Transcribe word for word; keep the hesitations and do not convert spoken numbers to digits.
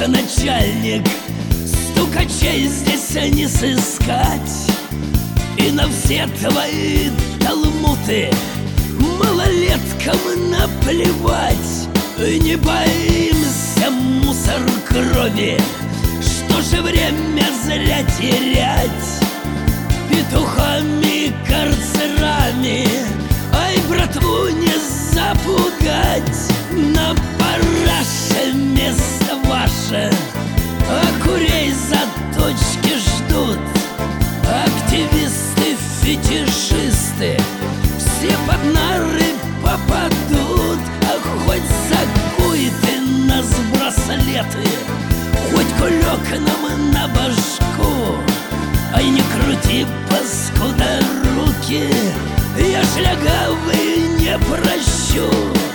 начальник, стукачей здесь не сыскать. И на все твои талмуты малолеткам наплевать. Не боимся, мусор крови, что же время зря терять петухами, карцерами. Ай, братву не запугать. На параше место ваше, а курей заточки ждут. Активисты, фетишисты все под нары попадут. А хоть закуй ты нас браслеты, хоть кулек нам на башку. Ай, не крути, паскуда, руки, я шлягавый не прощу.